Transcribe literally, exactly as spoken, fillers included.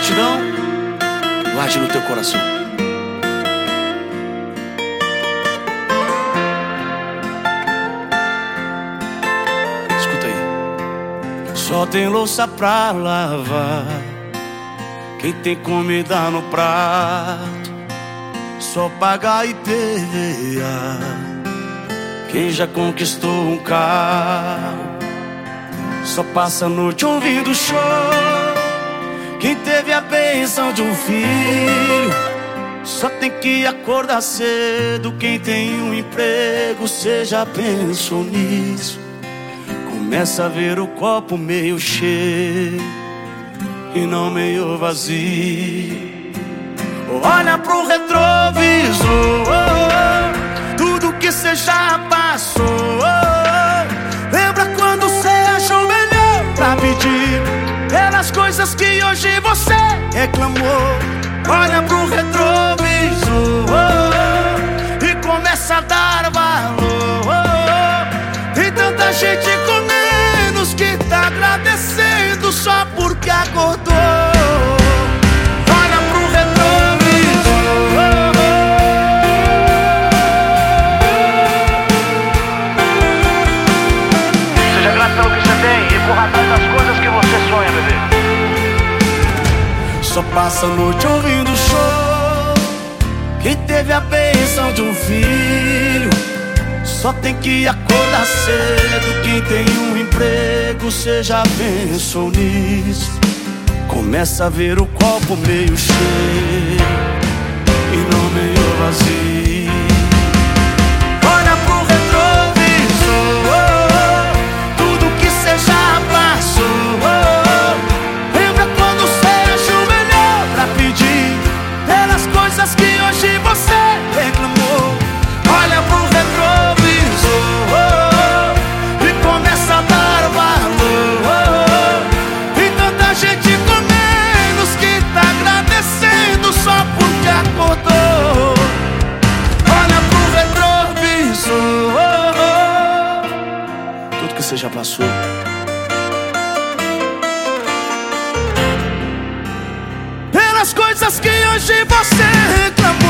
gratidão, guarde no teu coração. Escuta aí. Só tem louça pra lavar quem tem comida no prato, só paga I P V A quem já conquistou um carro, só passa a noite ouvindo show quem teve a bênção de um filho, só tem que acordar cedo quem tem um emprego. Cê já pensou nisso? Começa a ver o copo meio cheio e não meio vazio. Olha pro retrovisor, tudo que cê já passou. Lembra quando cê achou melhor pra pedir pelas coisas que hoje você reclamou? Olha pro retrovisor e começa a dar valor. Tem tanta gente com menos que tá agradecendo só porque acordou. Olha pro retrovisor. Seja grato pelo que você tem e corra atrás das coisas que você sonha, bebê. Só passa a noite ouvindo show quem teve a bênção de um filho, só tem que acordar cedo quem tem um emprego. Cê já pensou nisso? Começa a ver o copo meio cheio e não meio vazio. Olha pro retrovisor, tudo que cê já passou. Lembra quando cê achou melhor pra pedir pelas coisas que hoje você reclamou? Olha pro retrovisor e começa a dar valor. Tem tanta gente com menos que tá agradecendo só porque acordou. Olha pro retrovisor, tudo que você já passou. Pelas coisas que hoje você reclamou.